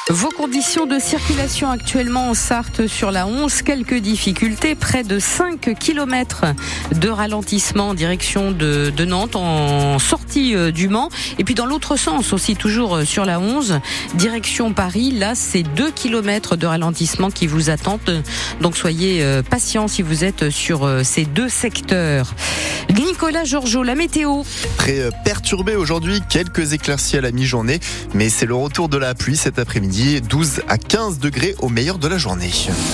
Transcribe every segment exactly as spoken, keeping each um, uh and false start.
Vos conditions de circulation actuellement en Sarthe sur la onze, quelques difficultés, près de cinq kilomètres de ralentissement en direction de, de Nantes en sortie du Mans. Et puis dans l'autre sens aussi, toujours sur la onze, direction Paris, là c'est deux kilomètres de ralentissement qui vous attendent. Donc soyez patients si vous êtes sur ces deux secteurs. Nicolas Georgeot, la météo. Très perturbé aujourd'hui, quelques éclaircies à la mi-journée, mais c'est le retour de la pluie cet après-midi. douze à quinze degrés au meilleur de la journée.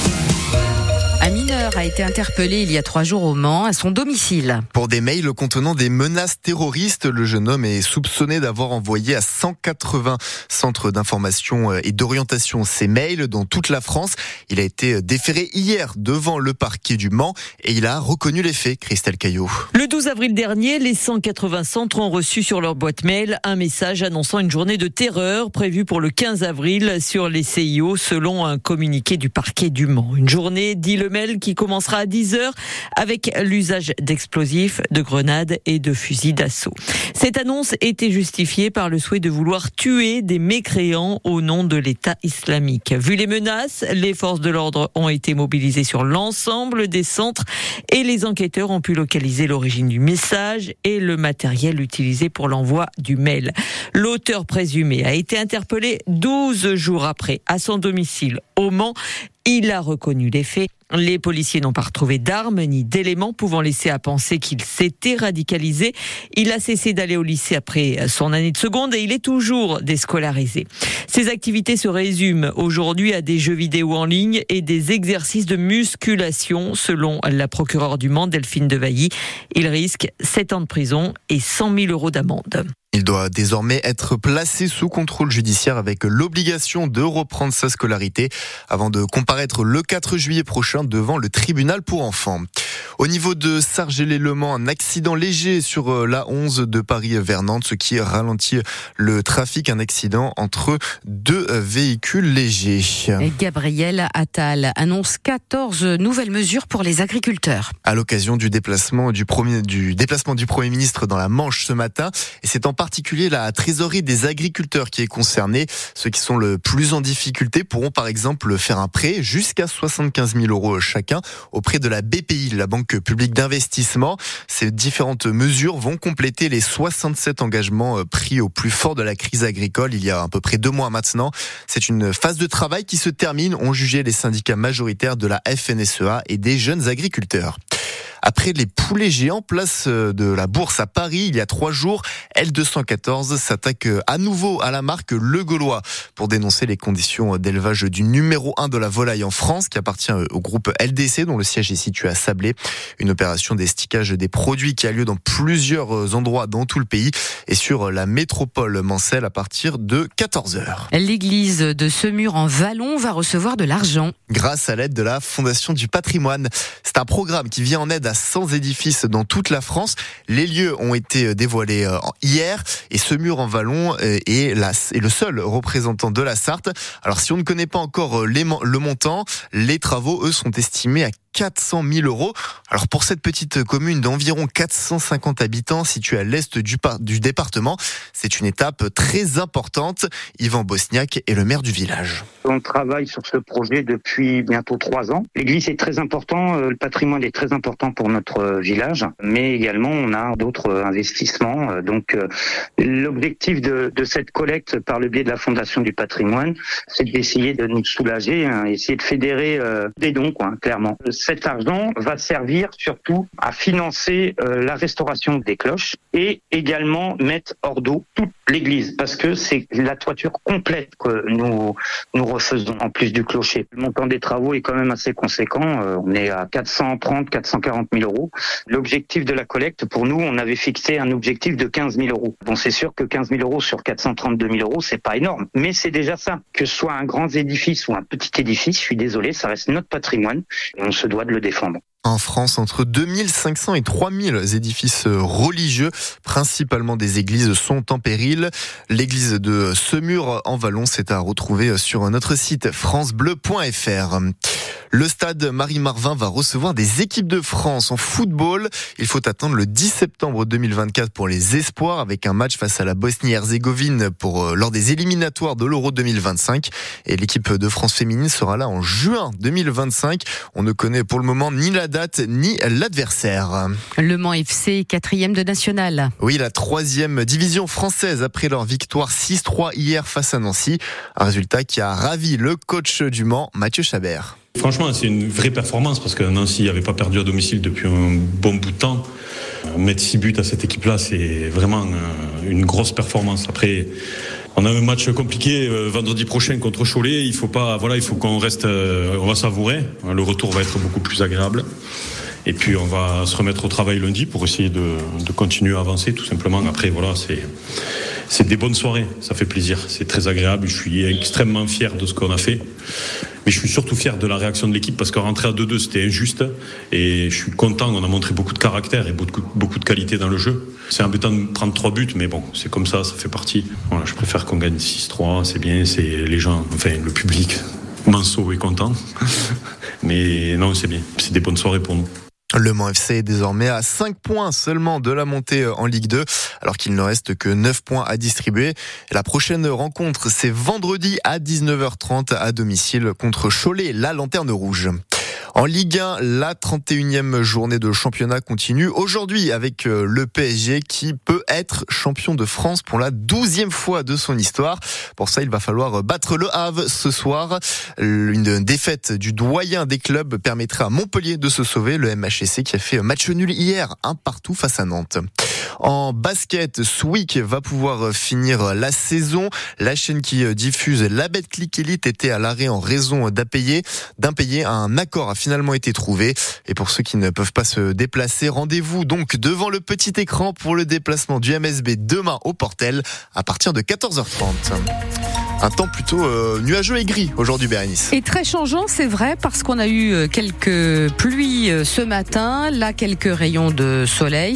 Un mineur a été interpellé il y a trois jours au Mans, à son domicile. Pour des mails contenant des menaces terroristes, le jeune homme est soupçonné d'avoir envoyé à cent quatre-vingts centres d'information et d'orientation ces mails dans toute la France. Il a été déféré hier devant le parquet du Mans et il a reconnu les faits, Christelle Caillot. Le douze avril dernier, les cent quatre-vingts centres ont reçu sur leur boîte mail un message annonçant une journée de terreur prévue pour le quinze avril sur les C I O selon un communiqué du parquet du Mans. Une journée, dit le mail, qui commencera à dix heures avec l'usage d'explosifs, de grenades et de fusils d'assaut. Cette annonce était justifiée par le souhait de vouloir tuer des mécréants au nom de l'État islamique. Vu les menaces, les forces de l'ordre ont été mobilisées sur l'ensemble des centres et les enquêteurs ont pu localiser l'origine du message et le matériel utilisé pour l'envoi du mail. L'auteur présumé a été interpellé douze jours après à son domicile au Mans. Il a reconnu les faits. Les policiers n'ont pas retrouvé d'armes ni d'éléments pouvant laisser à penser qu'il s'était radicalisé. Il a cessé d'aller au lycée après son année de seconde et il est toujours déscolarisé. Ses activités se résument aujourd'hui à des jeux vidéo en ligne et des exercices de musculation, selon la procureure du Mans, Delphine Devailly. Il risque sept ans de prison et cent mille euros d'amende. Il doit désormais être placé sous contrôle judiciaire avec l'obligation de reprendre sa scolarité avant de comparaître le quatre juillet prochain devant le tribunal pour enfants. Au niveau de Sargelé-le-Mans, un accident léger sur la onze de Paris vers Nantes, ce qui ralentit le trafic. Un accident entre deux véhicules légers. Et Gabriel Attal annonce quatorze nouvelles mesures pour les agriculteurs. À l'occasion du déplacement du premier, du déplacement du Premier ministre dans la Manche ce matin, et c'est en particulier la trésorerie des agriculteurs qui est concernée. Ceux qui sont le plus en difficulté pourront par exemple faire un prêt jusqu'à soixante-quinze mille euros chacun auprès de la B P I, la Banque publique d'investissement. Ces différentes mesures vont compléter les soixante-sept engagements pris au plus fort de la crise agricole il y a à peu près deux mois maintenant. C'est une phase de travail qui se termine, ont jugé les syndicats majoritaires de la F N S E A et des jeunes agriculteurs. Après les poulets géants, place de la Bourse à Paris, il y a trois jours, L deux cent quatorze s'attaque à nouveau à la marque Le Gaulois pour dénoncer les conditions d'élevage du numéro un de la volaille en France, qui appartient au groupe L D C, dont le siège est situé à Sablé. Une opération d'estiquage des produits qui a lieu dans plusieurs endroits dans tout le pays et sur la métropole mancelle à partir de quatorze heures. L'église de Semur en Vallon va recevoir de l'argent. Grâce à l'aide de la Fondation du Patrimoine. C'est un programme qui vient en aide à cent édifices dans toute la France. Les lieux ont été dévoilés hier et Semur en Vallon est, la, est le seul représentant de la Sarthe. Alors si on ne connaît pas encore les, le montant, les travaux, eux, sont estimés à quatre cent mille euros. Alors pour cette petite commune d'environ quatre cent cinquante habitants située à l'est du, par- du département, c'est une étape très importante. Yvan Bosniak est le maire du village. On travaille sur ce projet depuis bientôt trois ans. L'église est très important, le patrimoine est très important pour notre village, mais également on a d'autres investissements. Donc l'objectif de, de cette collecte par le biais de la Fondation du Patrimoine, c'est d'essayer de nous soulager, hein, essayer de fédérer euh, des dons, quoi, clairement. Cet argent va servir surtout à financer euh, la restauration des cloches et également mettre hors d'eau toute l'église, parce que c'est la toiture complète que nous nous refaisons en plus du clocher. Le montant des travaux est quand même assez conséquent, euh, on est à quatre cent trente, quatre cent quarante mille euros. L'objectif de la collecte, pour nous, on avait fixé un objectif de quinze mille euros. Bon, c'est sûr que quinze mille euros sur quatre cent trente-deux mille euros, c'est pas énorme, mais c'est déjà ça. Que ce soit un grand édifice ou un petit édifice, je suis désolé, ça reste notre patrimoine et on se doit de le défendre. En France, entre deux mille cinq cents et trois mille édifices religieux, principalement des églises, sont en péril. L'église de Semur en Vallon, c'est à retrouver sur notre site francebleu point f r. Le stade Marie-Marvin va recevoir des équipes de France en football. Il faut attendre le dix septembre deux mille vingt-quatre pour les espoirs, avec un match face à la Bosnie-Herzégovine pour, lors des éliminatoires de l'Euro deux mille vingt-cinq. Et l'équipe de France féminine sera là en juin deux mille vingt-cinq. On ne connaît pour le moment ni la date ni l'adversaire. Le Mans F C, quatrième de national. Oui, la troisième division française après leur victoire six trois hier face à Nancy. Un résultat qui a ravi le coach du Mans, Mathieu Chabert. Franchement, c'est une vraie performance parce que Nancy n'avait pas perdu à domicile depuis un bon bout de temps. Mettre six buts à cette équipe-là, c'est vraiment une grosse performance. Après, on a un match compliqué vendredi prochain contre Cholet. Il faut pas, voilà, il faut qu'on reste, on va savourer. Le retour va être beaucoup plus agréable. Et puis on va se remettre au travail lundi pour essayer de, de continuer à avancer tout simplement. Après, voilà, c'est c'est des bonnes soirées, ça fait plaisir, c'est très agréable. Je suis extrêmement fier de ce qu'on a fait. Mais je suis surtout fier de la réaction de l'équipe parce qu'en rentrer à deux deux, c'était injuste. Et je suis content, on a montré beaucoup de caractère et beaucoup, beaucoup de qualité dans le jeu. C'est embêtant de prendre trois buts, mais bon, c'est comme ça, ça fait partie. Voilà, je préfère qu'on gagne six trois, c'est bien, c'est les gens, enfin le public, Manso est content. Mais non, c'est bien, c'est des bonnes soirées pour nous. Le Mans F C est désormais à cinq points seulement de la montée en Ligue deux, alors qu'il ne reste que neuf points à distribuer. La prochaine rencontre, c'est vendredi à dix-neuf heures trente à domicile contre Cholet, la Lanterne Rouge. En Ligue un, la trente et unième journée de championnat continue aujourd'hui avec le P S G qui peut être champion de France pour la douzième fois de son histoire. Pour ça, il va falloir battre le Havre ce soir. Une défaite du doyen des clubs permettra à Montpellier de se sauver. Le M H S C qui a fait match nul hier, un partout face à Nantes. En basket, Swick va pouvoir finir la saison. La chaîne qui diffuse la Betclic Elite était à l'arrêt en raison d'impayés. D'impayés, un accord a finalement été trouvé. Et pour ceux qui ne peuvent pas se déplacer, rendez-vous donc devant le petit écran pour le déplacement du M S B demain au Portel à partir de quatorze heures trente. Un temps plutôt euh, nuageux et gris aujourd'hui, Bérénice. Et très changeant, c'est vrai, parce qu'on a eu quelques pluies ce matin, là quelques rayons de soleil.